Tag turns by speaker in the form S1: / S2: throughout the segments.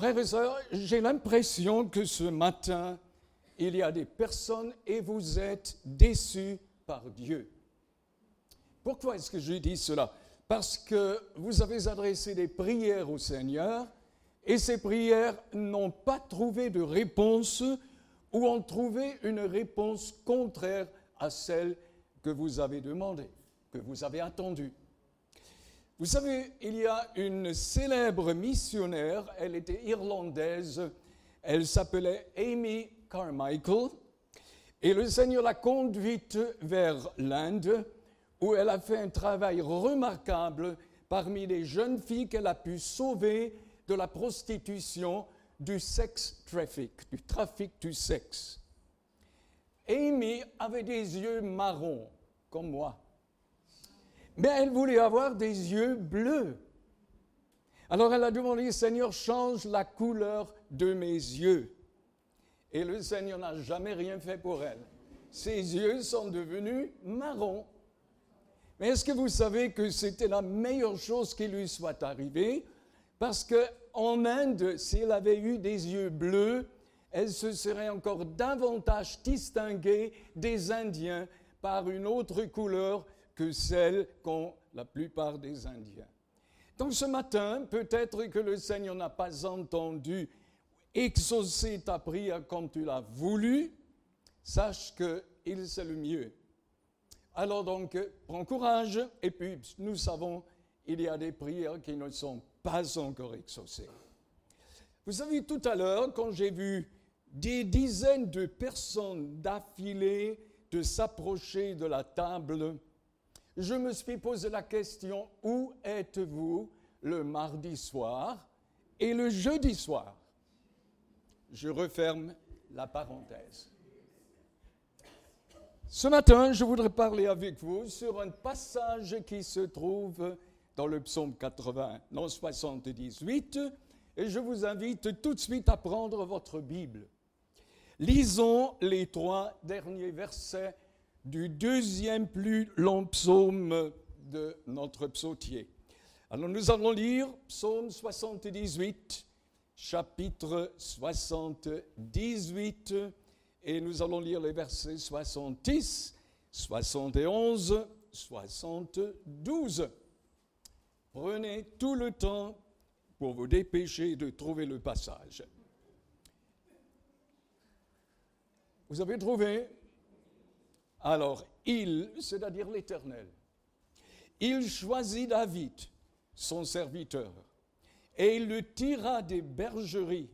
S1: Frères et sœurs, j'ai l'impression que ce matin, il y a des personnes et vous êtes déçus par Dieu. Pourquoi est-ce que je dis cela? Parce que vous avez adressé des prières au Seigneur et ces prières n'ont pas trouvé de réponse ou ont trouvé une réponse contraire à celle que vous avez demandée, que vous avez attendue. Vous savez, il y a une célèbre missionnaire, elle était irlandaise, elle s'appelait Amy Carmichael, et le Seigneur l'a conduite vers l'Inde, où elle a fait un travail remarquable parmi les jeunes filles qu'elle a pu sauver de la prostitution, du sex traffic, du trafic du sexe. Amy avait des yeux marrons, comme moi. Mais elle voulait avoir des yeux bleus. Alors elle a demandé, Seigneur, change la couleur de mes yeux. Et le Seigneur n'a jamais rien fait pour elle. Ses yeux sont devenus marrons. Mais est-ce que vous savez que c'était la meilleure chose qui lui soit arrivée? Parce qu'en Inde, si elle avait eu des yeux bleus, elle se serait encore davantage distinguée des Indiens par une autre couleur que celle qu'ont la plupart des Indiens. Donc ce matin, peut-être que le Seigneur n'a pas entendu exaucer ta prière comme tu l'as voulu, sache qu'il sait le mieux. Alors donc, prends courage, et puis nous savons, il y a des prières qui ne sont pas encore exaucées. Vous savez, tout à l'heure, quand j'ai vu des dizaines de personnes d'affilée de s'approcher de la table, je me suis posé la question, où êtes-vous le mardi soir et le jeudi soir? Je referme la parenthèse. Ce matin, je voudrais parler avec vous sur un passage qui se trouve dans le psaume 78, et je vous invite tout de suite à prendre votre Bible. Lisons les 3 derniers versets du 2e plus long psaume de notre psautier. Alors nous allons lire psaume 78, chapitre 78, et nous allons lire les versets 70, 71, 72. Prenez tout le temps pour vous dépêcher de trouver le passage. Vous avez trouvé? Alors, c'est-à-dire l'Éternel, il choisit David, son serviteur, et il le tira des bergeries.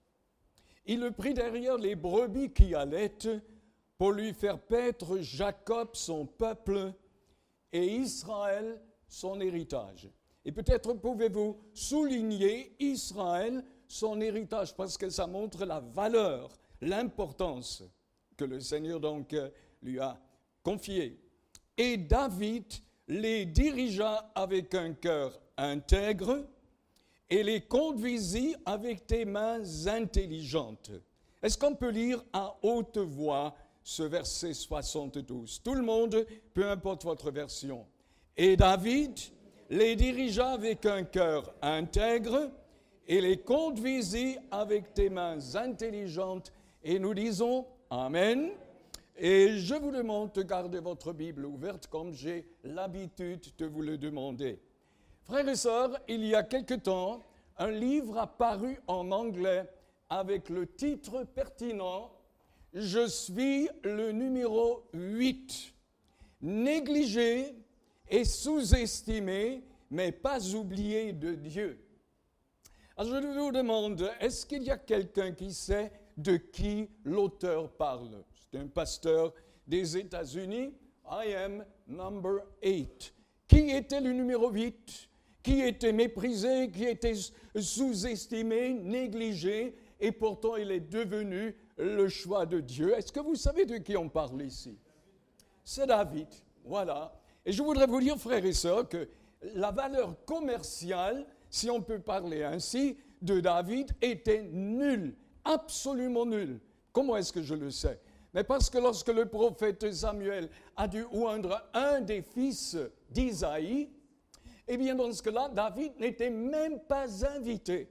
S1: Il le prit derrière les brebis qui allaitent pour lui faire paître Jacob, son peuple, et Israël, son héritage. Et peut-être pouvez-vous souligner Israël, son héritage, parce que ça montre la valeur, l'importance que le Seigneur donc lui a confié. Et David les dirigea avec un cœur intègre et les conduisit avec des mains intelligentes. Est-ce qu'on peut lire à haute voix ce verset 72? Tout le monde, peu importe votre version. Et David les dirigea avec un cœur intègre et les conduisit avec des mains intelligentes. Et nous disons Amen. Et je vous demande de garder votre Bible ouverte comme j'ai l'habitude de vous le demander. Frères et sœurs, il y a quelque temps, un livre a paru en anglais avec le titre pertinent « Je suis le numéro 8, négligé et sous-estimé, mais pas oublié de Dieu ». Alors je vous demande, est-ce qu'il y a quelqu'un qui sait de qui l'auteur parle? C'est un pasteur des États-Unis. I am number 8. Qui était le numéro 8? Qui était méprisé, qui était sous-estimé, négligé, et pourtant il est devenu le choix de Dieu. Est-ce que vous savez de qui on parle ici? C'est David, voilà. Et je voudrais vous dire, frères et sœurs, que la valeur commerciale, si on peut parler ainsi, de David était nulle, absolument nulle. Comment est-ce que je le sais? Mais parce que lorsque le prophète Samuel a dû oindre un des fils d'Isaïe, eh bien dans ce cas-là, David n'était même pas invité.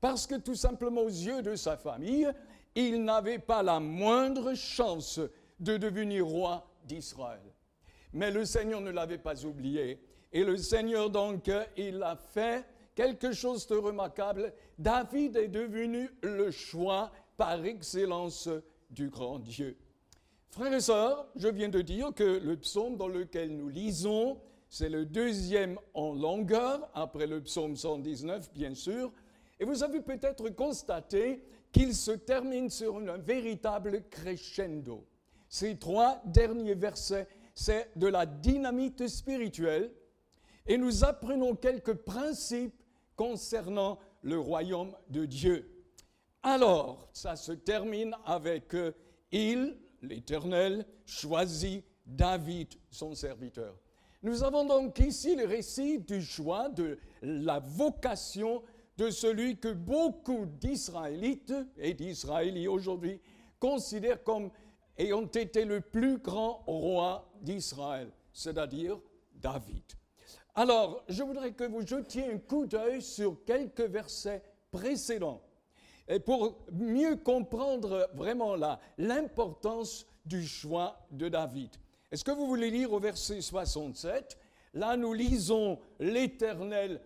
S1: parce que tout simplement aux yeux de sa famille, il n'avait pas la moindre chance de devenir roi d'Israël. Mais le Seigneur ne l'avait pas oublié. Et le Seigneur, donc, il a fait quelque chose de remarquable. David est devenu le choix par excellence du grand Dieu. Frères et sœurs, je viens de dire que le psaume dans lequel nous lisons, c'est le deuxième en longueur, après le psaume 119, bien sûr. Et vous avez peut-être constaté qu'il se termine sur un véritable crescendo. Ces 3 derniers versets, c'est de la dynamite spirituelle. Et nous apprenons quelques principes concernant le royaume de Dieu. Alors, ça se termine avec il, l'Éternel, choisit David, son serviteur. Nous avons donc ici le récit du choix, de la vocation de celui que beaucoup d'Israélites et d'Israéliens aujourd'hui considèrent comme ayant été le plus grand roi d'Israël, c'est-à-dire David. Alors, je voudrais que vous jetiez un coup d'œil sur quelques versets précédents et pour mieux comprendre vraiment l'importance du choix de David. Est-ce que vous voulez lire au verset 67 ? Là, nous lisons « L'Éternel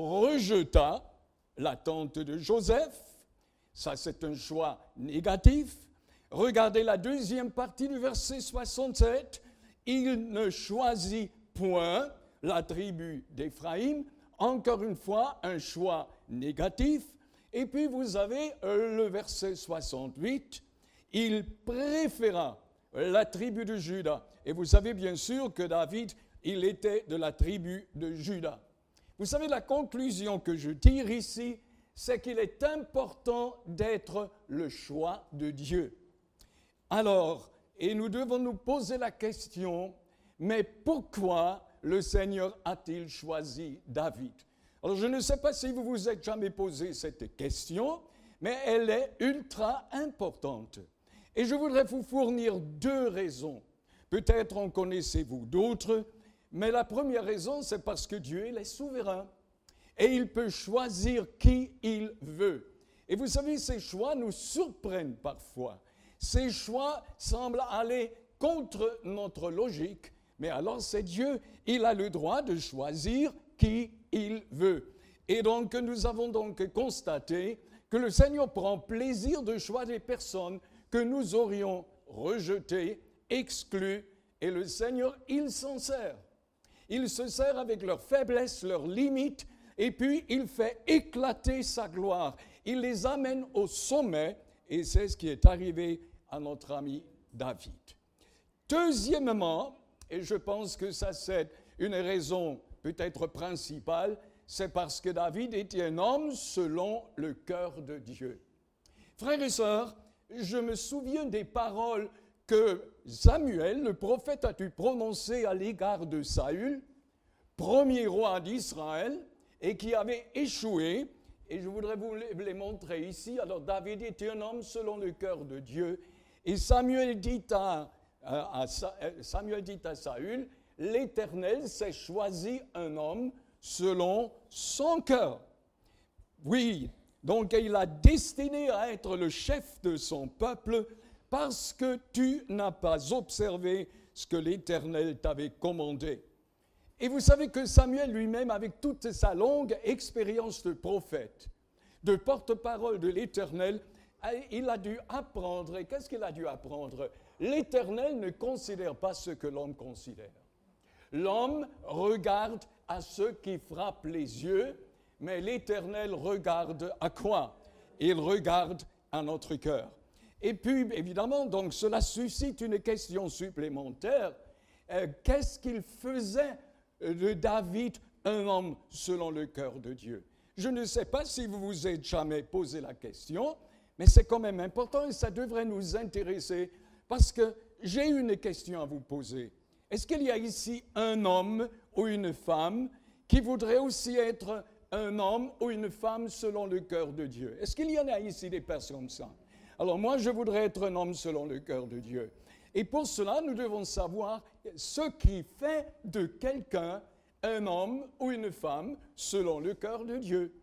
S1: rejeta la tente de Joseph ». Ça, c'est un choix négatif. Regardez la deuxième partie du verset 67. « Il ne choisit point la tribu d'Éphraïm ». Encore une fois, un choix négatif. Et puis, vous avez le verset 68. « Il préféra la tribu de Juda ». Et vous savez bien sûr que David, il était de la tribu de Juda. Vous savez, la conclusion que je tire ici, c'est qu'il est important d'être le choix de Dieu. Alors, et nous devons nous poser la question, mais pourquoi le Seigneur a-t-il choisi David? Alors, je ne sais pas si vous vous êtes jamais posé cette question, mais elle est ultra importante. Et je voudrais vous fournir 2 raisons. Peut-être en connaissez-vous d'autres, mais la première raison, c'est parce que Dieu, il est souverain. Et il peut choisir qui il veut. Et vous savez, ces choix nous surprennent parfois. Ces choix semblent aller contre notre logique, mais alors c'est Dieu. Il a le droit de choisir qui il veut. Et donc, nous avons donc constaté que le Seigneur prend plaisir de choisir des personnes que nous aurions rejetées, exclues, et le Seigneur, il s'en sert. Il se sert avec leurs faiblesses, leurs limites, et puis il fait éclater sa gloire. Il les amène au sommet, et c'est ce qui est arrivé à notre ami David. Deuxièmement, et je pense que ça c'est une raison peut-être principale, c'est parce que David était un homme selon le cœur de Dieu. Frères et sœurs, je me souviens des paroles que Samuel, le prophète, a dû prononcer à l'égard de Saül, premier roi d'Israël, et qui avait échoué. Et je voudrais vous les montrer ici. Alors, David était un homme selon le cœur de Dieu. Et Samuel dit à Saül, « L'Éternel s'est choisi un homme selon son cœur. » Oui, donc il a destiné à être le chef de son peuple parce que tu n'as pas observé ce que l'Éternel t'avait commandé. Et vous savez que Samuel lui-même, avec toute sa longue expérience de prophète, de porte-parole de l'Éternel, il a dû apprendre. Et qu'est-ce qu'il a dû apprendre? L'Éternel ne considère pas ce que l'homme considère. L'homme regarde à ce qui frappe les yeux, mais l'Éternel regarde à quoi? Il regarde à notre cœur. Et puis, évidemment, donc, cela suscite une question supplémentaire. Qu'est-ce qu'il faisait de David un homme selon le cœur de Dieu? Je ne sais pas si vous vous êtes jamais posé la question, mais c'est quand même important et ça devrait nous intéresser parce que j'ai une question à vous poser. Est-ce qu'il y a ici un homme ou une femme qui voudrait aussi être un homme ou une femme selon le cœur de Dieu? Est-ce qu'il y en a ici des personnes comme ça? Alors moi, je voudrais être un homme selon le cœur de Dieu. Et pour cela, nous devons savoir ce qui fait de quelqu'un un homme ou une femme selon le cœur de Dieu.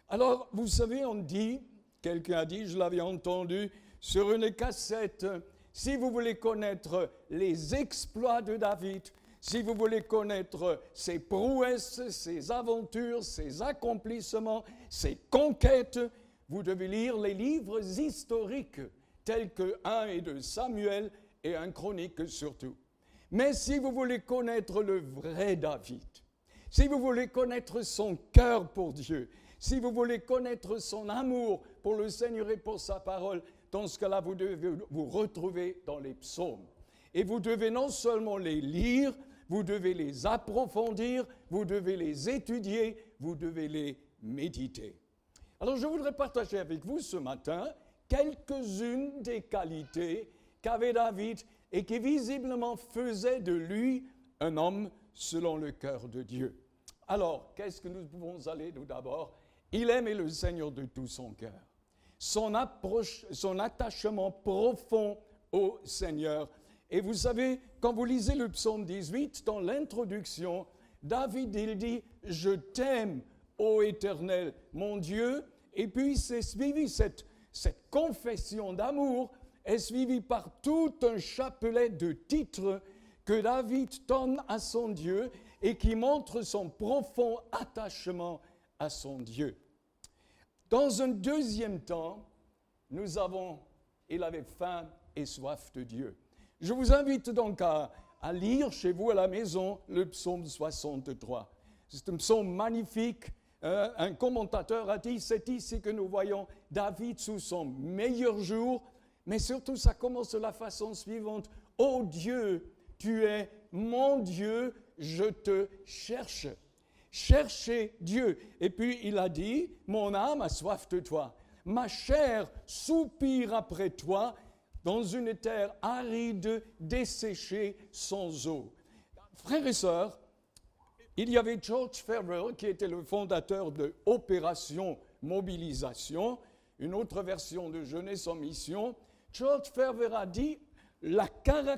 S1: Alors, vous savez, on dit, quelqu'un a dit, je l'avais entendu, sur une cassette, si vous voulez connaître les exploits de David, si vous voulez connaître ses prouesses, ses aventures, ses accomplissements, ses conquêtes, vous devez lire les livres historiques tels que 1 et 2 Samuel et 1 Chronique surtout. Mais si vous voulez connaître le vrai David, si vous voulez connaître son cœur pour Dieu, si vous voulez connaître son amour pour le Seigneur et pour sa parole, dans ce cas-là, vous devez vous retrouver dans les psaumes. Et vous devez non seulement les lire, vous devez les approfondir, vous devez les étudier, vous devez les méditer. Alors je voudrais partager avec vous ce matin quelques-unes des qualités qu'avait David et qui visiblement faisaient de lui un homme selon le cœur de Dieu. Alors, qu'est-ce que nous pouvons aller tout d'abord? Il aimait le Seigneur de tout son cœur. Son attachement profond au Seigneur. Et vous savez, quand vous lisez le psaume 18, dans l'introduction, David, il dit « Je t'aime, ô Éternel, mon Dieu ». Et puis, c'est suivi, cette confession d'amour est suivie par tout un chapelet de titres que David donne à son Dieu et qui montre son profond attachement à son Dieu. Dans un deuxième temps, il avait faim et soif de Dieu. Je vous invite donc à lire chez vous à la maison le psaume 63. C'est un psaume magnifique. Un commentateur a dit, c'est ici que nous voyons David sous son meilleur jour, mais surtout ça commence de la façon suivante. « Ô Dieu, tu es mon Dieu, je te cherche. » Cherchez Dieu. Et puis il a dit, mon âme a soif de toi. Ma chair soupire après toi dans une terre aride, desséchée, sans eau. Frères et sœurs, il y avait George Farrell qui était le fondateur de Opération Mobilisation, une autre version de Jeunesse en mission. George Farrell a dit la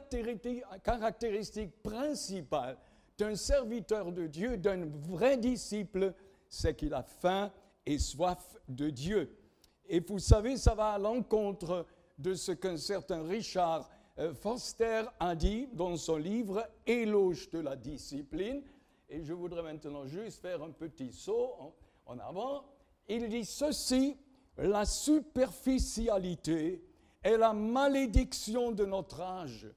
S1: caractéristique principale d'un serviteur de Dieu, d'un vrai disciple, c'est qu'il a faim et soif de Dieu. Et vous savez, ça va à l'encontre de ce qu'un certain Richard Foster a dit dans son livre « Éloge de la discipline ». Et je voudrais maintenant juste faire un petit saut en avant. Il dit ceci, la superficialité est la malédiction de notre âge.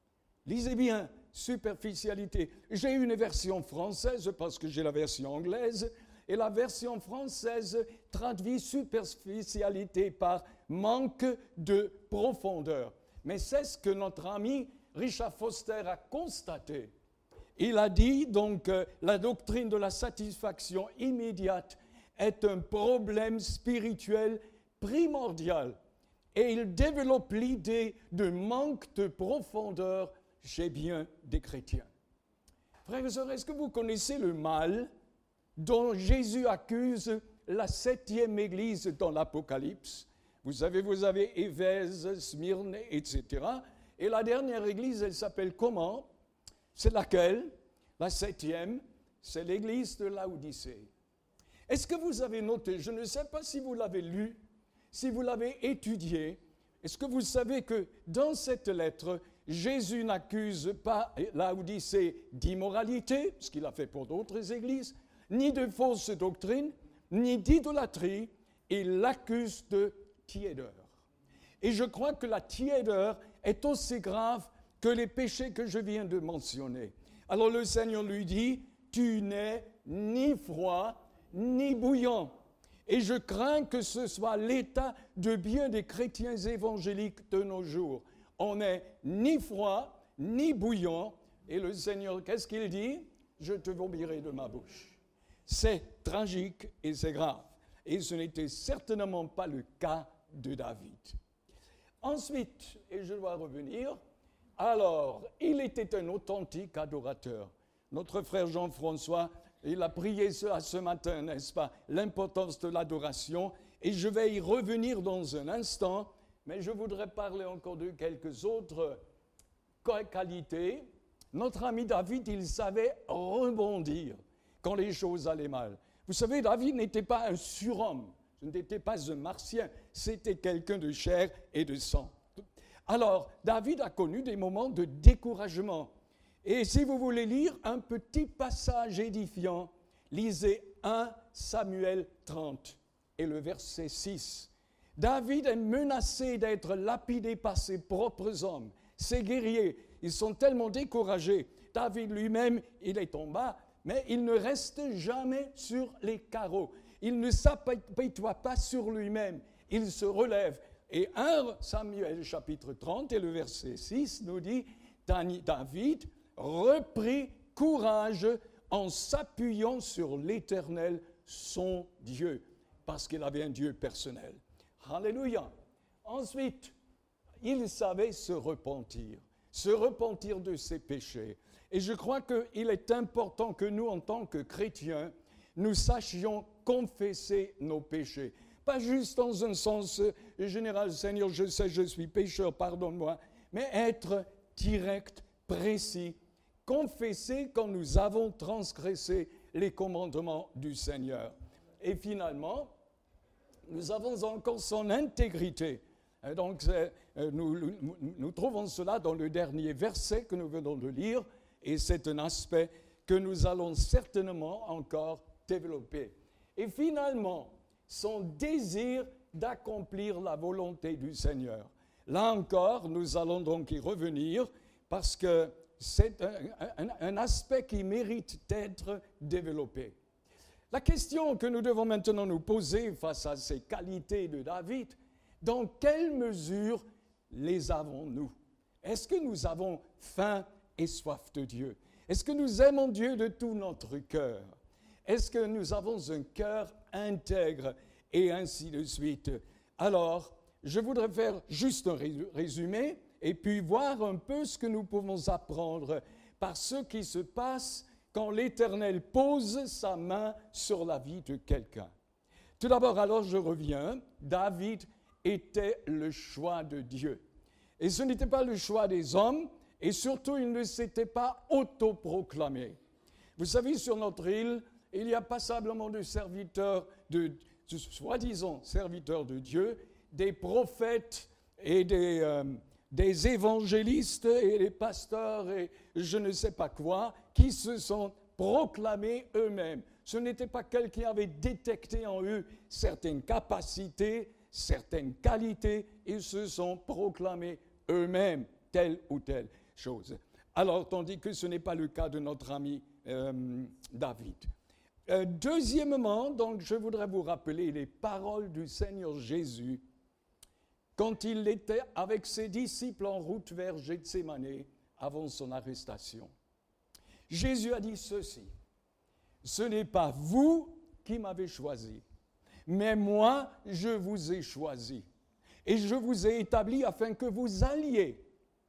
S1: Lisez bien, superficialité. J'ai une version française parce que j'ai la version anglaise, et la version française traduit superficialité par manque de profondeur. Mais c'est ce que notre ami Richard Foster a constaté. Il a dit donc la doctrine de la satisfaction immédiate est un problème spirituel primordial. Et il développe l'idée de manque de profondeur chez bien des chrétiens. Frères et sœurs, est-ce que vous connaissez le mal dont Jésus accuse la 7e église dans l'Apocalypse? Vous avez Éphèse, Smyrne, etc. Et la dernière église, elle s'appelle comment? C'est laquelle? La 7e, c'est l'église de Laodicée. Est-ce que vous avez noté, je ne sais pas si vous l'avez lu, si vous l'avez étudié, est-ce que vous savez que dans cette lettre, Jésus n'accuse pas Laodicée d'immoralité, ce qu'il a fait pour d'autres églises, ni de fausses doctrines, ni d'idolâtrie, il l'accuse de tiédeur. Et je crois que la tiédeur est aussi grave que les péchés que je viens de mentionner. Alors le Seigneur lui dit, tu n'es ni froid, ni bouillant. Et je crains que ce soit l'état de bien des chrétiens évangéliques de nos jours. On n'est ni froid, ni bouillant. Et le Seigneur, qu'est-ce qu'il dit? Je te vomirai de ma bouche. C'est tragique et c'est grave. Et ce n'était certainement pas le cas de David. Ensuite, et je dois revenir, alors, il était un authentique adorateur. Notre frère Jean-François, il a prié ce matin, n'est-ce pas, l'importance de l'adoration. Et je vais y revenir dans un instant, mais je voudrais parler encore de quelques autres qualités. Notre ami David, il savait rebondir quand les choses allaient mal. Vous savez, David n'était pas un surhomme, ce n'était pas un martien, c'était quelqu'un de chair et de sang. Alors, David a connu des moments de découragement. Et si vous voulez lire un petit passage édifiant, lisez 1 Samuel 30 et le verset 6. David est menacé d'être lapidé par ses propres hommes. Ses guerriers, ils sont tellement découragés. David lui-même, il est en bas, mais il ne reste jamais sur les carreaux. Il ne s'apitoie pas sur lui-même. Il se relève. Et 1 Samuel chapitre 30 et le verset 6 nous dit, David reprit courage en s'appuyant sur l'Éternel, son Dieu, parce qu'il avait un Dieu personnel. Alléluia. Ensuite, il savait se repentir de ses péchés. Et je crois qu'il est important que nous, en tant que chrétiens, nous sachions confesser nos péchés. Pas juste dans un sens général, Seigneur, je sais, je suis pécheur, pardonne-moi, mais être direct, précis, confesser quand nous avons transgressé les commandements du Seigneur. Et finalement, nous avons encore son intégrité. Et donc, nous trouvons cela dans le dernier verset que nous venons de lire, et c'est un aspect que nous allons certainement encore développer. Et finalement, son désir d'accomplir la volonté du Seigneur. Là encore, nous allons donc y revenir parce que c'est un aspect qui mérite d'être développé. La question que nous devons maintenant nous poser face à ces qualités de David, dans quelle mesure les avons-nous? Est-ce que nous avons faim et soif de Dieu? Est-ce que nous aimons Dieu de tout notre cœur? Est-ce que nous avons un cœur intègre? Et ainsi de suite. Alors, je voudrais faire juste un résumé et puis voir un peu ce que nous pouvons apprendre par ce qui se passe quand l'Éternel pose sa main sur la vie de quelqu'un. Tout d'abord, alors je reviens, David était le choix de Dieu. Et ce n'était pas le choix des hommes, et surtout, il ne s'était pas autoproclamé. Vous savez, sur notre île, il y a passablement de serviteurs, de soi-disant serviteurs de Dieu, des prophètes et des évangélistes et des pasteurs et je ne sais pas quoi, qui se sont proclamés eux-mêmes. Ce n'était pas quelqu'un qui avait détecté en eux certaines capacités, certaines qualités, ils se sont proclamés eux-mêmes telle ou telle chose. Alors, tandis que ce n'est pas le cas de notre ami David. Deuxièmement, donc, je voudrais vous rappeler les paroles du Seigneur Jésus quand il était avec ses disciples en route vers Gethsémane avant son arrestation. Jésus a dit ceci, « Ce n'est pas vous qui m'avez choisi, mais moi je vous ai choisi et je vous ai établi afin que vous alliez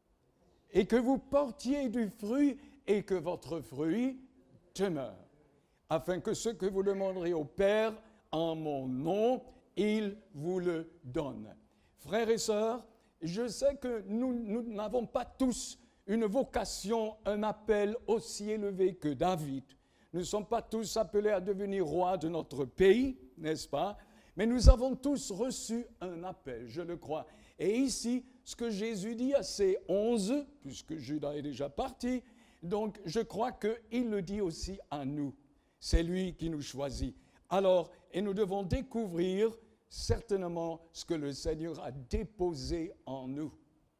S1: et que vous portiez du fruit et que votre fruit demeure. Afin que ce que vous demanderez au Père en mon nom, il vous le donne. » Frères et sœurs, je sais que nous n'avons pas tous une vocation, un appel aussi élevé que David. Nous ne sommes pas tous appelés à devenir rois de notre pays, n'est-ce pas? Mais nous avons tous reçu un appel, je le crois. Et ici, ce que Jésus dit à ses 11, puisque Judas est déjà parti, donc je crois qu'il le dit aussi à nous. C'est lui qui nous choisit. Alors, et nous devons découvrir certainement ce que le Seigneur a déposé en nous.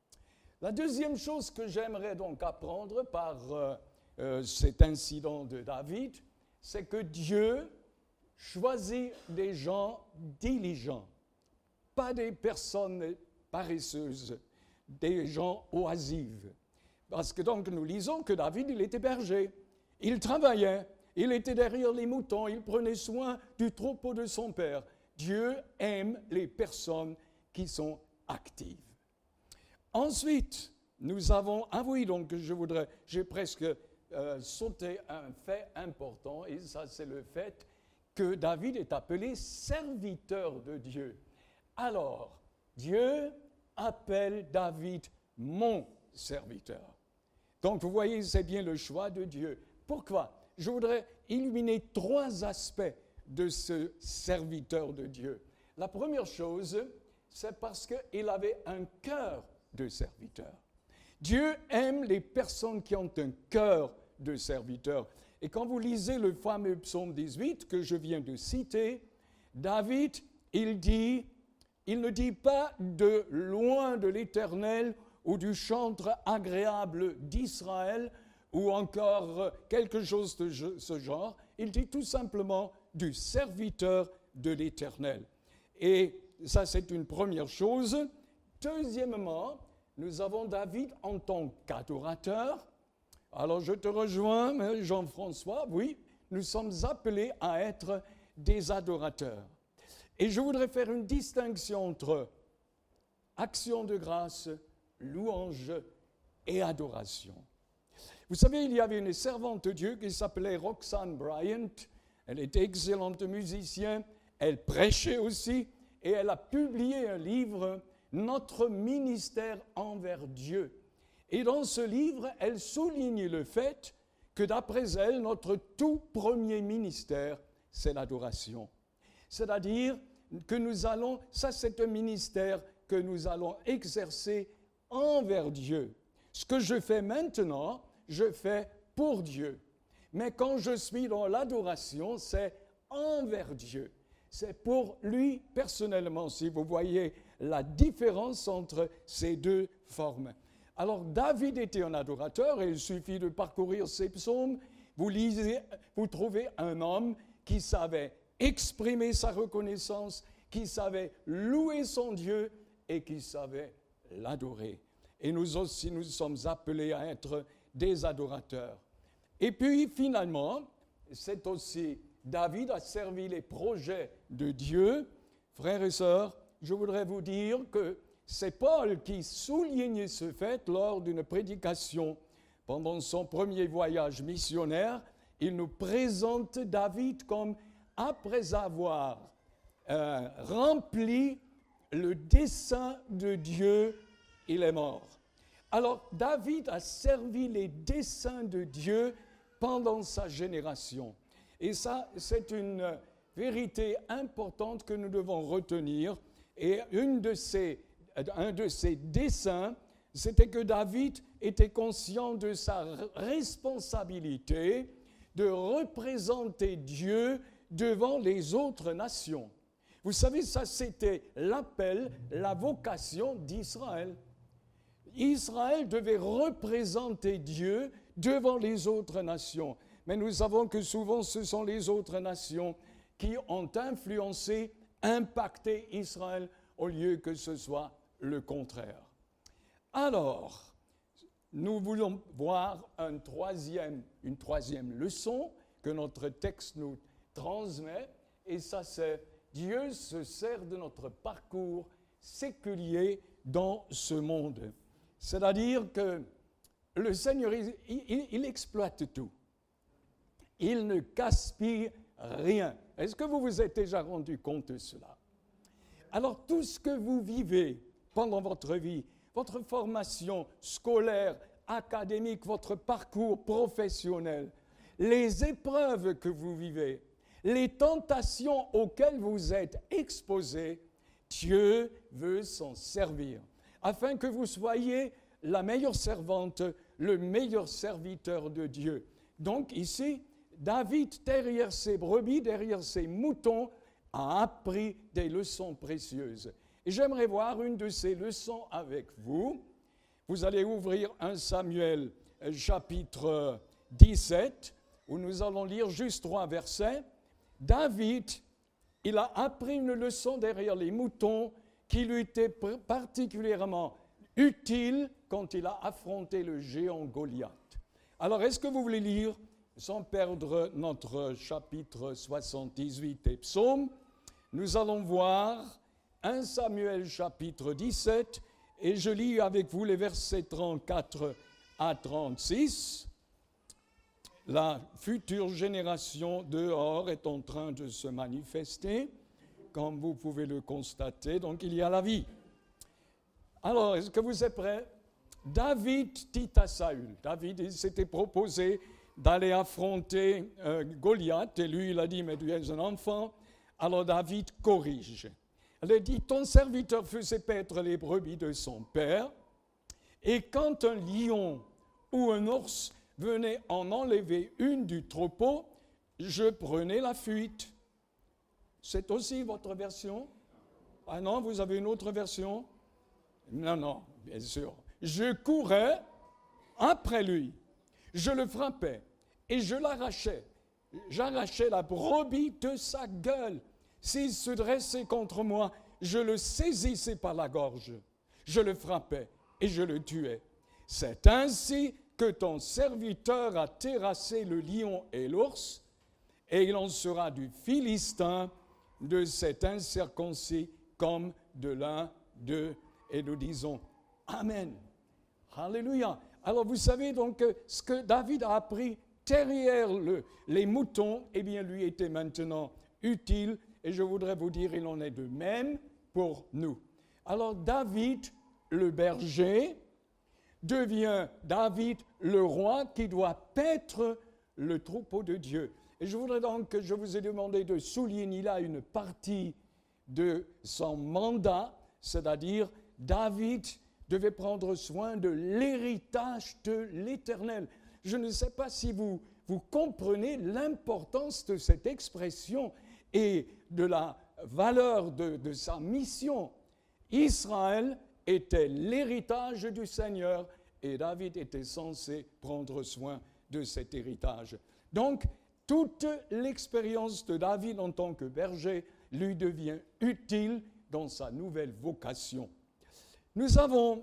S1: La deuxième chose que j'aimerais donc apprendre par cet incident de David, c'est que Dieu choisit des gens diligents, pas des personnes paresseuses, des gens oisives. Parce que donc nous lisons que David, il était berger, il travaillait, il était derrière les moutons, il prenait soin du troupeau de son père. Dieu aime les personnes qui sont actives. Ensuite, nous avons, oui, donc j'ai presque sauté un fait important, et ça c'est le fait que David est appelé serviteur de Dieu. Alors, Dieu appelle David mon serviteur. Donc vous voyez, c'est bien le choix de Dieu. Pourquoi? Je voudrais illuminer 3 aspects de ce serviteur de Dieu? La première chose, c'est parce qu'il avait un cœur de serviteur. Dieu aime les personnes qui ont un cœur de serviteur. Et quand vous lisez le fameux psaume 18 que je viens de citer, David, il ne dit pas de loin de l'Éternel ou du chantre agréable d'Israël ou encore quelque chose de ce genre. Il dit tout simplement du serviteur de l'Éternel. Et ça, c'est une première chose. Deuxièmement, nous avons David en tant qu'adorateur. Alors, je te rejoins, Jean-François, oui, nous sommes appelés à être des adorateurs. Et je voudrais faire une distinction entre action de grâce, louange et adoration. Vous savez, il y avait une servante de Dieu qui s'appelait Roxanne Bryant. Elle était excellente musicienne, elle prêchait aussi, et elle a publié un livre, Notre ministère envers Dieu. Et dans ce livre, elle souligne le fait que d'après elle, notre tout premier ministère, c'est l'adoration. C'est-à-dire que ça c'est un ministère que nous allons exercer envers Dieu. Ce que je fais maintenant, je fais pour Dieu. Mais quand je suis dans l'adoration, c'est envers Dieu. C'est pour lui personnellement, si vous voyez la différence entre ces deux formes. Alors David était un adorateur et il suffit de parcourir ses psaumes. Vous lisez, vous trouvez un homme qui savait exprimer sa reconnaissance, qui savait louer son Dieu et qui savait l'adorer. Et nous aussi, nous sommes appelés à être des adorateurs. Et puis finalement, c'est aussi David a servi les projets de Dieu. Frères et sœurs, je voudrais vous dire que c'est Paul qui souligne ce fait lors d'une prédication pendant son premier voyage missionnaire. Il nous présente David comme après avoir rempli le dessein de Dieu, il est mort. Alors David a servi les desseins de Dieu pendant sa génération. Et ça, c'est une vérité importante que nous devons retenir. Et un de ses desseins, c'était que David était conscient de sa responsabilité de représenter Dieu devant les autres nations. Vous savez, ça c'était l'appel, la vocation d'Israël. Israël devait représenter Dieu devant les autres nations. Mais nous savons que souvent ce sont les autres nations qui ont influencé, impacté Israël au lieu que ce soit le contraire. Alors, nous voulons voir une troisième leçon que notre texte nous transmet, et ça c'est Dieu se sert de notre parcours séculier dans ce monde. C'est-à-dire que le Seigneur, il exploite tout. Il ne gaspille rien. Est-ce que vous vous êtes déjà rendu compte de cela? Alors tout ce que vous vivez pendant votre vie, votre formation scolaire, académique, votre parcours professionnel, les épreuves que vous vivez, les tentations auxquelles vous êtes exposés, Dieu veut s'en servir, afin que vous soyez la meilleure servante, le meilleur serviteur de Dieu. Donc ici, David, derrière ses brebis, derrière ses moutons, a appris des leçons précieuses. Et j'aimerais voir une de ces leçons avec vous. Vous allez ouvrir 1 Samuel chapitre 17, où nous allons lire juste 3 versets. David, il a appris une leçon derrière les moutons qui lui était particulièrement utile quand il a affronté le géant Goliath. Alors, est-ce que vous voulez lire, sans perdre notre chapitre 78 des psaumes, nous allons voir 1 Samuel chapitre 17, et je lis avec vous les versets 34 à 36. La future génération dehors est en train de se manifester, comme vous pouvez le constater, donc il y a la vie. Alors, est-ce que vous êtes prêts? David dit à Saül, David s'était proposé d'aller affronter Goliath. Et lui, il a dit, mais tu es un enfant. Alors David corrige. Elle a dit, ton serviteur faisait paître les brebis de son père. Et quand un lion ou un ours venait en enlever une du troupeau, je prenais la fuite. C'est aussi votre version? Ah non, vous avez une autre version? Non, bien sûr. Je courais après lui, je le frappais et je l'arrachais. J'arrachais la brebis de sa gueule. S'il se dressait contre moi, je le saisissais par la gorge. Je le frappais et je le tuais. C'est ainsi que ton serviteur a terrassé le lion et l'ours, et il en sera du Philistin, de cet incirconcis, comme de l'un d'eux. Et nous disons Amen. Alléluia. Alors vous savez donc ce que David a appris derrière les moutons, eh bien lui était maintenant utile, et je voudrais vous dire, il en est de même pour nous. Alors David, le berger, devient David le roi qui doit paître le troupeau de Dieu. Et je voudrais donc que je vous ai demandé de souligner là une partie de son mandat, c'est-à-dire David devait prendre soin de l'héritage de l'Éternel. Je ne sais pas si vous comprenez l'importance de cette expression et de la valeur de sa mission. Israël était l'héritage du Seigneur et David était censé prendre soin de cet héritage. Donc, toute l'expérience de David en tant que berger lui devient utile dans sa nouvelle vocation. Nous avons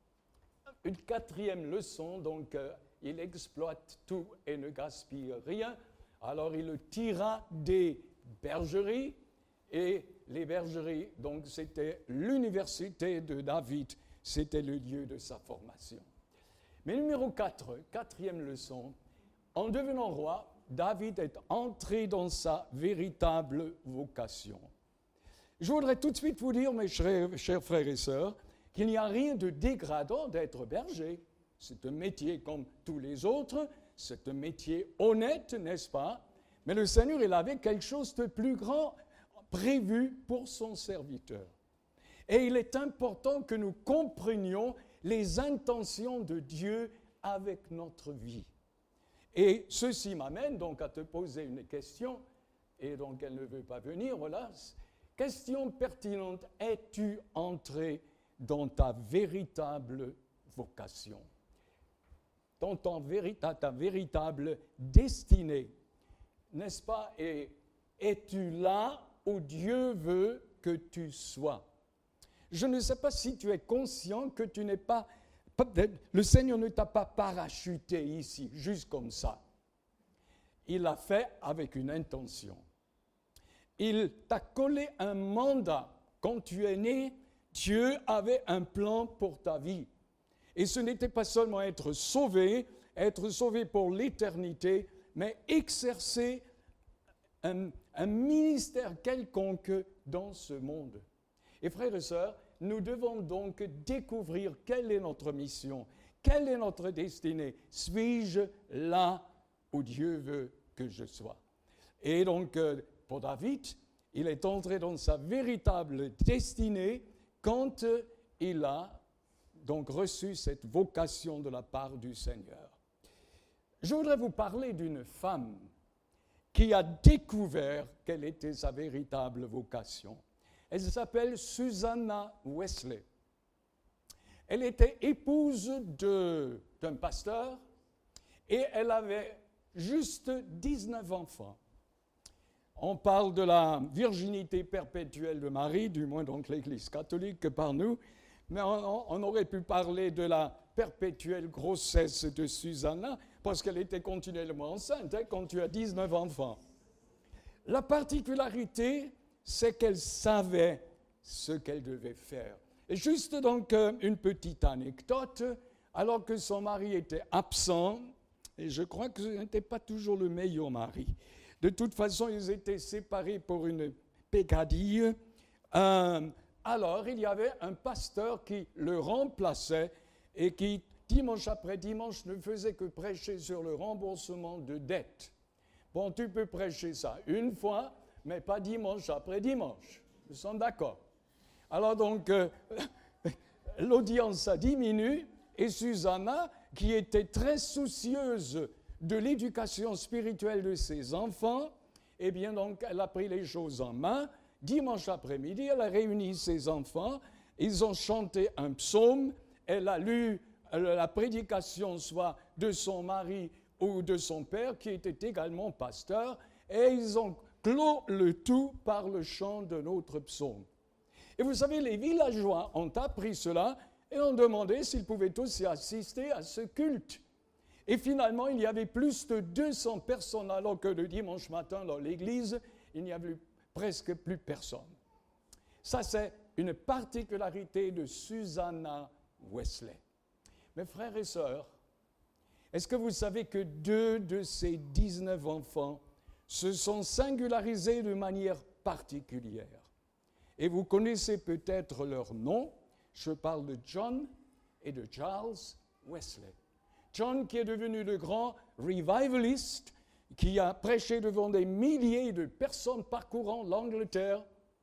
S1: une quatrième leçon, donc il exploite tout et ne gaspille rien. Alors il le tira des bergeries, et les bergeries, donc c'était l'université de David, c'était le lieu de sa formation. Mais numéro 4, quatrième leçon, en devenant roi, David est entré dans sa véritable vocation. Je voudrais tout de suite vous dire, mes chers frères et sœurs, qu'il n'y a rien de dégradant d'être berger. C'est un métier comme tous les autres, c'est un métier honnête, n'est-ce pas? Mais le Seigneur, il avait quelque chose de plus grand prévu pour son serviteur. Et il est important que nous comprenions les intentions de Dieu avec notre vie. Et ceci m'amène donc à te poser une question, et donc elle ne veut pas venir, voilà. Question pertinente, es-tu entré dans ta véritable vocation? Dans ta véritable destinée, n'est-ce pas? Et es-tu là où Dieu veut que tu sois? Je ne sais pas si tu es conscient que tu n'es pas, le Seigneur ne t'a pas parachuté ici, juste comme ça. Il l'a fait avec une intention. Il t'a collé un mandat. Quand tu es né, Dieu avait un plan pour ta vie. Et ce n'était pas seulement être sauvé pour l'éternité, mais exercer un ministère quelconque dans ce monde. Et frères et sœurs, nous devons donc découvrir quelle est notre mission, quelle est notre destinée. Suis-je là où Dieu veut que je sois? Et donc, pour David, il est entré dans sa véritable destinée quand il a donc reçu cette vocation de la part du Seigneur. Je voudrais vous parler d'une femme qui a découvert quelle était sa véritable vocation. Elle s'appelle Susanna Wesley. Elle était épouse d'un pasteur et elle avait juste 19 enfants. On parle de la virginité perpétuelle de Marie, du moins donc l'Église catholique par nous, mais on aurait pu parler de la perpétuelle grossesse de Susanna parce qu'elle était continuellement enceinte quand tu as 19 enfants. La particularité, c'est qu'elle savait ce qu'elle devait faire. Et juste donc une petite anecdote, alors que son mari était absent, et je crois que ce n'était pas toujours le meilleur mari. De toute façon, ils étaient séparés pour une peccadille. Alors, il y avait un pasteur qui le remplaçait et qui dimanche après dimanche, ne faisait que prêcher sur le remboursement de dettes. Bon, tu peux prêcher ça une fois, mais pas dimanche après dimanche. Nous sommes d'accord. Alors donc, l'audience a diminué et Susanna, qui était très soucieuse de l'éducation spirituelle de ses enfants, eh bien donc, elle a pris les choses en main. Dimanche après-midi, elle a réuni ses enfants, ils ont chanté un psaume, elle a lu la prédication soit de son mari ou de son père, qui était également pasteur, et ils ont clos le tout par le chant d'un autre psaume. Et vous savez, les villageois ont appris cela et ont demandé s'ils pouvaient aussi assister à ce culte. Et finalement, il y avait plus de 200 personnes, alors que le dimanche matin, dans l'église, il n'y avait presque plus personne. Ça, c'est une particularité de Susanna Wesley. Mes frères et sœurs, est-ce que vous savez que 2 de ces 19 enfants se sont singularisés de manière particulière? Et vous connaissez peut-être leur nom. Je parle de John et de Charles Wesley. John, qui est devenu le grand revivaliste, qui a prêché devant des milliers de personnes parcourant l'Angleterre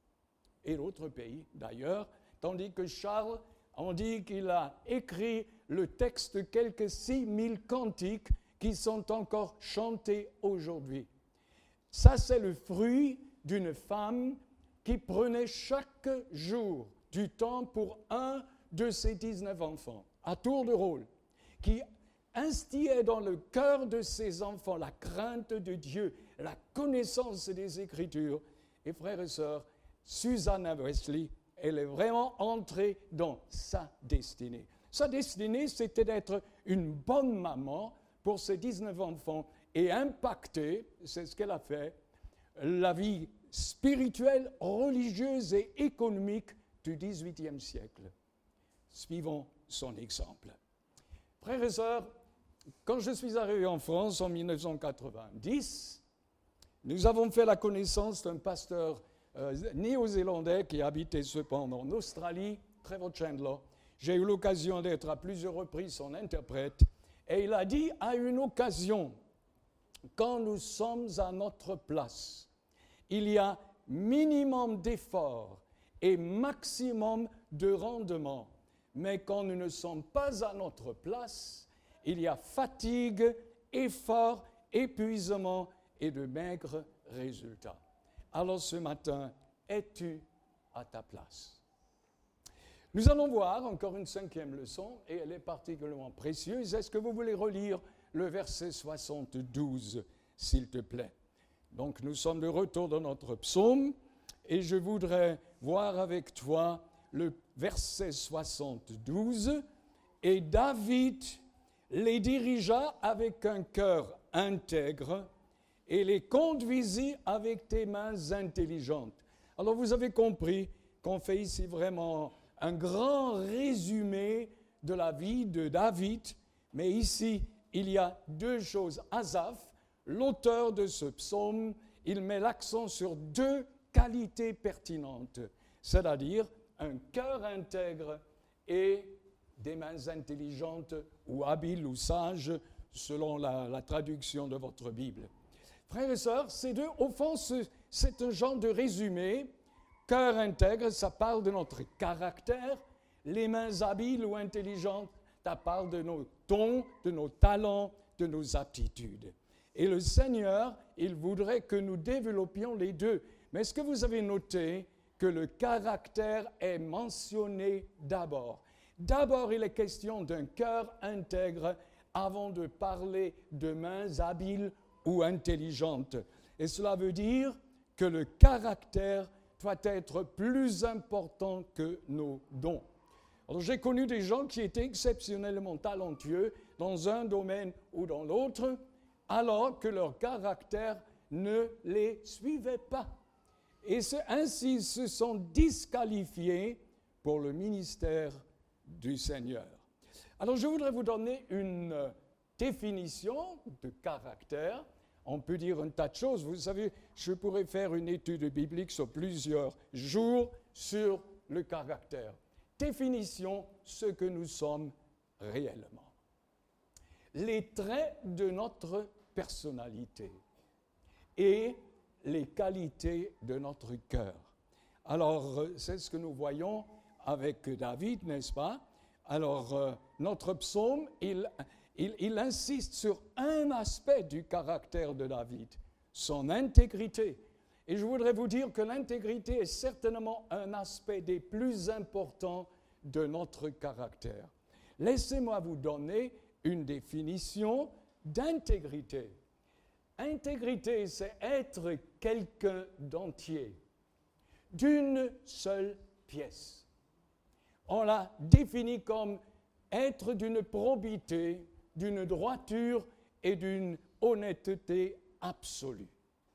S1: et d'autres pays d'ailleurs, tandis que Charles, on dit qu'il a écrit le texte de quelques 6000 cantiques qui sont encore chantés aujourd'hui. Ça, c'est le fruit d'une femme qui prenait chaque jour du temps pour un de ses 19 enfants, à tour de rôle, qui instillait dans le cœur de ses enfants la crainte de Dieu, la connaissance des Écritures. Et frères et sœurs, Susanna Wesley, elle est vraiment entrée dans sa destinée. Sa destinée, c'était d'être une bonne maman pour ses 19 enfants et impacter, c'est ce qu'elle a fait, la vie spirituelle, religieuse et économique du XVIIIe siècle. Suivons son exemple. Frères et sœurs, quand je suis arrivé en France en 1990, nous avons fait la connaissance d'un pasteur néo-zélandais qui habitait cependant en Australie, Trevor Chandler. J'ai eu l'occasion d'être à plusieurs reprises son interprète, et il a dit à une occasion, quand nous sommes à notre place, il y a minimum d'efforts et maximum de rendement. Mais quand nous ne sommes pas à notre place, il y a fatigue, effort, épuisement et de maigres résultats. Alors ce matin, es-tu à ta place? Nous allons voir encore une 5e leçon, et elle est particulièrement précieuse. Est-ce que vous voulez relire le verset 72, s'il te plaît? Donc nous sommes de retour dans notre psaume, et je voudrais voir avec toi le verset 72. Et David les dirigea avec un cœur intègre et les conduisit avec tes mains intelligentes. Alors vous avez compris qu'on fait ici vraiment un grand résumé de la vie de David, mais ici il y a 2 choses. Asaph, l'auteur de ce psaume, il met l'accent sur 2 qualités pertinentes, c'est-à-dire un cœur intègre et des mains intelligentes ou habiles ou sages, selon la traduction de votre Bible. Frères et sœurs, ces 2, au fond, c'est un genre de résumé. Cœur intègre, ça parle de notre caractère. Les mains habiles ou intelligentes, ça parle de nos dons, de nos talents, de nos aptitudes. Et le Seigneur, il voudrait que nous développions les 2. Mais est-ce que vous avez noté que le caractère est mentionné d'abord? D'abord, il est question d'un cœur intègre avant de parler de mains habiles ou intelligentes. Et cela veut dire que le caractère doit être plus important que nos dons. Alors, j'ai connu des gens qui étaient exceptionnellement talentueux dans un domaine ou dans l'autre, alors que leur caractère ne les suivait pas. Et ainsi, ils se sont disqualifiés pour le ministère du Seigneur. Alors, je voudrais vous donner une définition de caractère. On peut dire un tas de choses. Vous savez, je pourrais faire une étude biblique sur plusieurs jours sur le caractère. Définition, ce que nous sommes réellement. les traits de notre personnalité et les qualités de notre cœur. Alors, c'est ce que nous voyons avec David, n'est-ce pas? Alors, notre psaume, il insiste sur un aspect du caractère de David, son intégrité. Et je voudrais vous dire que l'intégrité est certainement un aspect des plus importants de notre caractère. Laissez-moi vous donner une définition d'intégrité. Intégrité, c'est être quelqu'un d'entier, d'une seule pièce. On l'a défini comme être d'une probité, d'une droiture et d'une honnêteté absolue.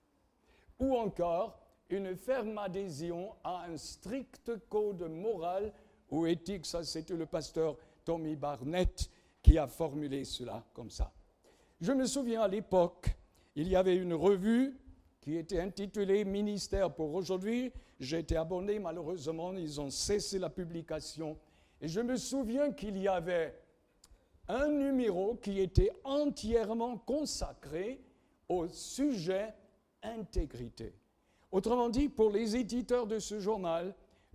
S1: Ou encore une ferme adhésion à un strict code moral ou éthique. Ça, c'était le pasteur Tommy Barnett qui a formulé cela comme ça. Je me souviens à l'époque, il y avait une revue qui était intitulée « Ministère pour aujourd'hui ». J'ai été abonné, malheureusement, ils ont cessé la publication. Et je me souviens qu'il y avait un numéro qui était entièrement consacré au sujet intégrité. Autrement dit, pour les éditeurs de ce journal,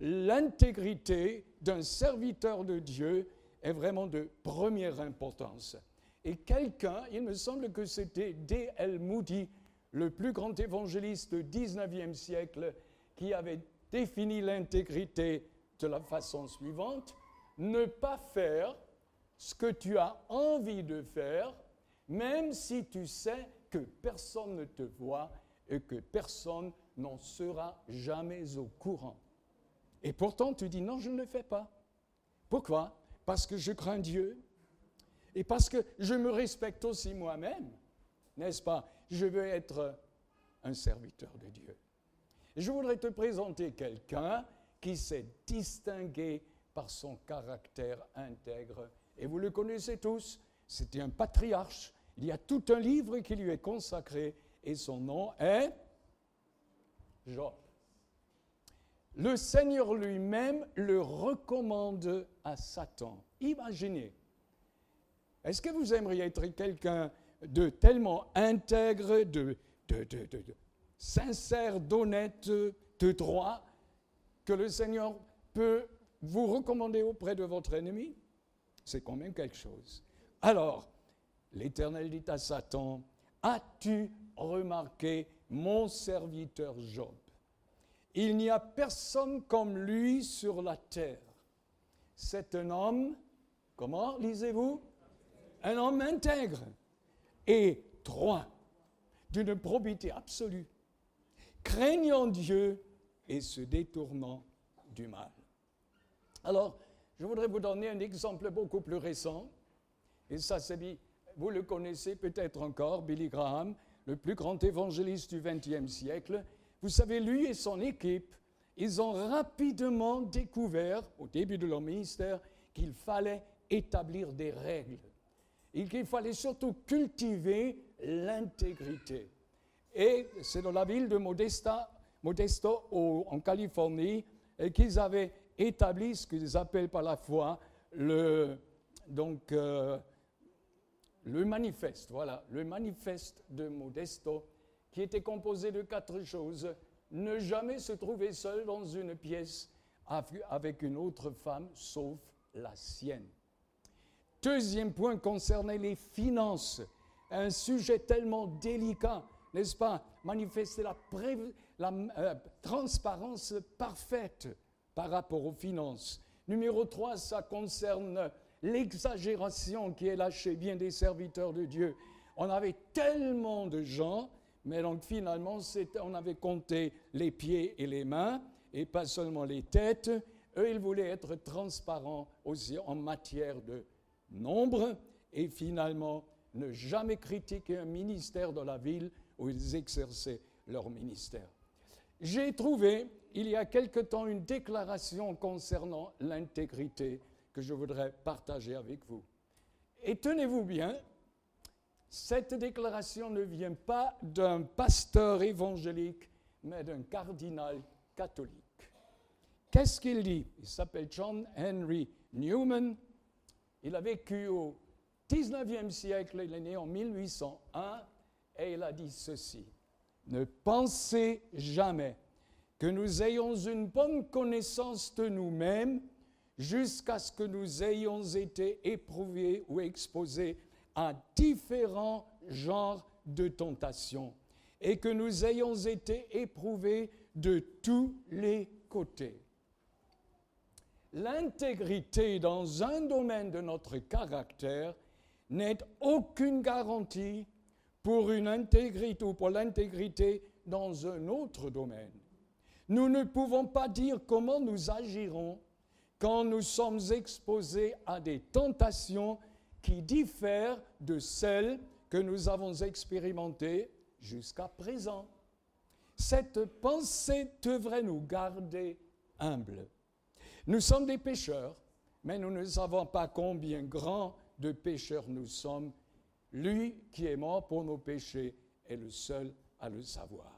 S1: l'intégrité d'un serviteur de Dieu est vraiment de première importance. Et quelqu'un, il me semble que c'était D.L. Moody, le plus grand évangéliste du 19e siècle, qui avait défini l'intégrité de la façon suivante: ne pas faire ce que tu as envie de faire, même si tu sais que personne ne te voit et que personne n'en sera jamais au courant. Et pourtant, tu dis non, je ne le fais pas. Pourquoi? Parce que je crains Dieu et parce que je me respecte aussi moi-même, n'est-ce pas? Je veux être un serviteur de Dieu. Et je voudrais te présenter quelqu'un qui s'est distingué par son caractère intègre. Et vous le connaissez tous, c'était un patriarche. Il y a tout un livre qui lui est consacré et son nom est Job. Le Seigneur lui-même le recommande à Satan. Imaginez, est-ce que vous aimeriez être quelqu'un de tellement intègre, de sincère, d'honnête, de droit, que le Seigneur peut vous recommander auprès de votre ennemi? C'est quand même quelque chose. Alors, l'Éternel dit à Satan: as-tu remarqué mon serviteur Job? Il n'y a personne comme lui sur la terre. C'est un homme, comment lisez-vous? Un homme intègre et droit, d'une probité absolue, craignant Dieu et se détournant du mal. Alors, je voudrais vous donner un exemple beaucoup plus récent, et ça c'est dit, vous le connaissez peut-être encore, Billy Graham, le plus grand évangéliste du XXe siècle. Vous savez, lui et son équipe, ils ont rapidement découvert, au début de leur ministère, qu'il fallait établir des règles et qu'il fallait surtout cultiver l'intégrité. Et c'est dans la ville de Modesto, en Californie, qu'ils avaient établi ce qu'ils appellent par la foi le manifeste, voilà, le manifeste de Modesto, qui était composé de 4 choses. Ne jamais se trouver seul dans une pièce avec une autre femme, sauf la sienne. Deuxième point concernait les finances, un sujet tellement délicat, n'est-ce pas? Manifester la transparence parfaite par rapport aux finances. Numéro 3, ça concerne l'exagération qui est là chez bien des serviteurs de Dieu. On avait tellement de gens, mais donc finalement, on avait compté les pieds et les mains, et pas seulement les têtes. Eux, ils voulaient être transparents aussi en matière de nombre, et finalement, ne jamais critiquer un ministère de la ville où ils exerçaient leur ministère. J'ai trouvé, il y a quelque temps, une déclaration concernant l'intégrité que je voudrais partager avec vous. Et tenez-vous bien, cette déclaration ne vient pas d'un pasteur évangélique, mais d'un cardinal catholique. Qu'est-ce qu'il dit? Il s'appelle John Henry Newman. Il a vécu au 19e siècle, il est né en 1801, et il a dit ceci: « Ne pensez jamais que nous ayons une bonne connaissance de nous-mêmes jusqu'à ce que nous ayons été éprouvés ou exposés à différents genres de tentations et que nous ayons été éprouvés de tous les côtés. » L'intégrité dans un domaine de notre caractère n'est aucune garantie pour une intégrité ou pour l'intégrité dans un autre domaine. Nous ne pouvons pas dire comment nous agirons quand nous sommes exposés à des tentations qui diffèrent de celles que nous avons expérimentées jusqu'à présent. Cette pensée devrait nous garder humbles. Nous sommes des pécheurs, mais nous ne savons pas combien grands de pécheurs nous sommes. Lui qui est mort pour nos péchés est le seul à le savoir.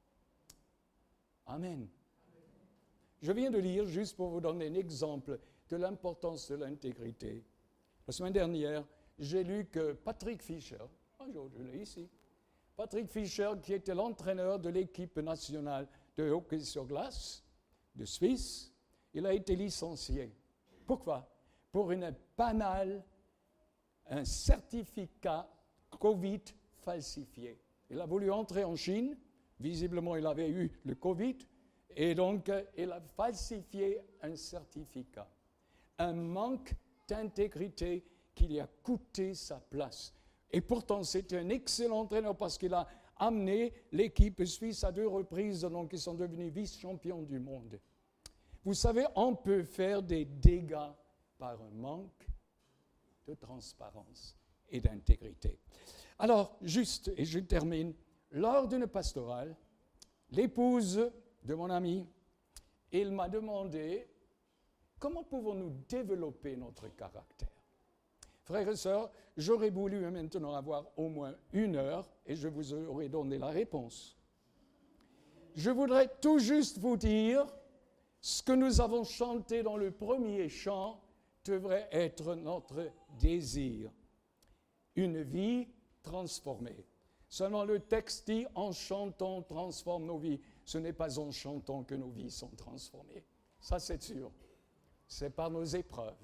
S1: Amen. Je viens de lire, juste pour vous donner un exemple de l'importance de l'intégrité. La semaine dernière, j'ai lu que Patrick Fischer, je l'ai ici, Patrick Fischer, qui était l'entraîneur de l'équipe nationale de hockey sur glace de Suisse, il a été licencié. Pourquoi? Pour une banale, un certificat Covid falsifié. Il a voulu entrer en Chine, visiblement il avait eu le Covid, et donc il a falsifié un certificat. Un manque d'intégrité qui lui a coûté sa place. Et pourtant, c'était un excellent entraîneur parce qu'il a amené l'équipe suisse à 2 reprises, donc ils sont devenus vice-champions du monde. Vous savez, on peut faire des dégâts par un manque de transparence et d'intégrité. Alors, juste, et je termine, lors d'une pastorale, l'épouse de mon ami, il m'a demandé comment pouvons-nous développer notre caractère. Frères et sœurs, j'aurais voulu maintenant avoir au moins 1 heure et je vous aurais donné la réponse. Je voudrais tout juste vous dire ce que nous avons chanté dans le premier chant devrait être notre désir. Une vie transformée. Seulement le texte dit « en chantant, transforme nos vies ». Ce n'est pas en chantant que nos vies sont transformées. Ça, c'est sûr. C'est par nos épreuves.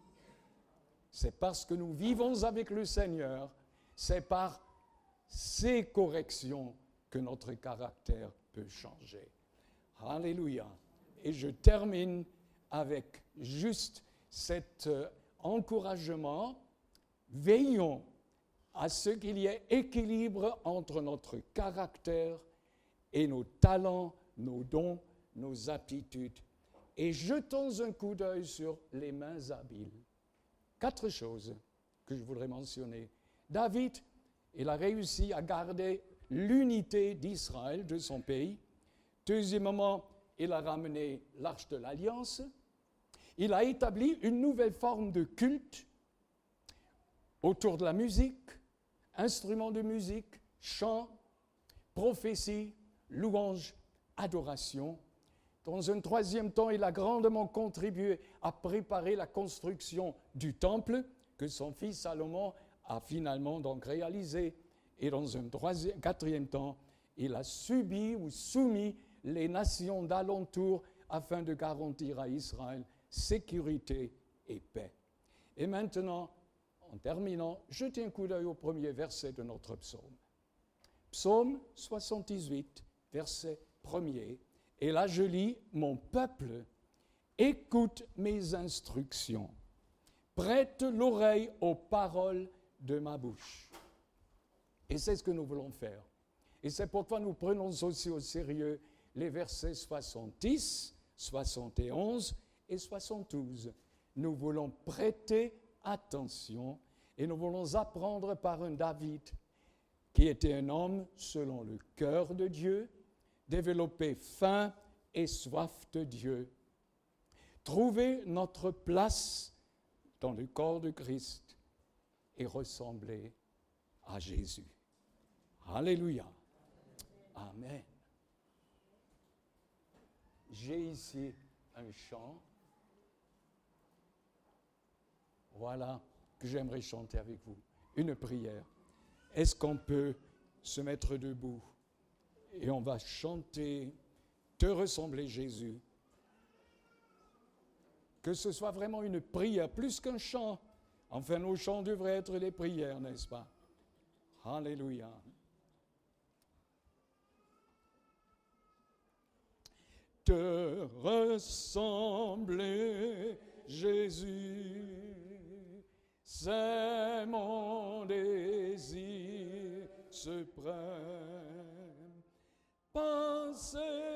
S1: C'est parce que nous vivons avec le Seigneur, c'est par ces corrections que notre caractère peut changer. Alléluia. Et je termine avec juste cet encouragement. Veillons à ce qu'il y ait équilibre entre notre caractère et nos talents, nos dons, nos aptitudes. Et jetons un coup d'œil sur les mains habiles. 4 choses que je voudrais mentionner. David, il a réussi à garder l'unité d'Israël, de son pays. Deuxièmement, il a ramené l'Arche de l'Alliance. Il a établi une nouvelle forme de culte autour de la musique, instruments de musique, chant, prophétie, louange, adoration. Dans un 3e temps, il a grandement contribué à préparer la construction du temple que son fils Salomon a finalement donc réalisé. Et dans un 4e temps, il a subi ou soumis les nations d'alentour afin de garantir à Israël sécurité et paix. Et maintenant, en terminant, jetez un coup d'œil au premier verset de notre psaume. Psaume 78, verset 1er. Et là, je lis « Mon peuple, écoute mes instructions. Prête l'oreille aux paroles de ma bouche. » Et c'est ce que nous voulons faire. Et c'est pourquoi nous prenons aussi au sérieux les versets 70, 71 et 72. Nous voulons prêter attention et nous voulons apprendre par un David qui était un homme selon le cœur de Dieu, développer faim et soif de Dieu, trouver notre place dans le corps de Christ et ressembler à Jésus. Alléluia. Amen. J'ai ici un chant. Voilà. que j'aimerais chanter avec vous. Une prière. Est-ce qu'on peut se mettre debout et on va chanter « Te ressembler Jésus ». Que ce soit vraiment une prière, plus qu'un chant. Enfin, nos chants devraient être des prières, n'est-ce pas? Alléluia. Te ressembler, Jésus, c'est mon désir suprême. Penser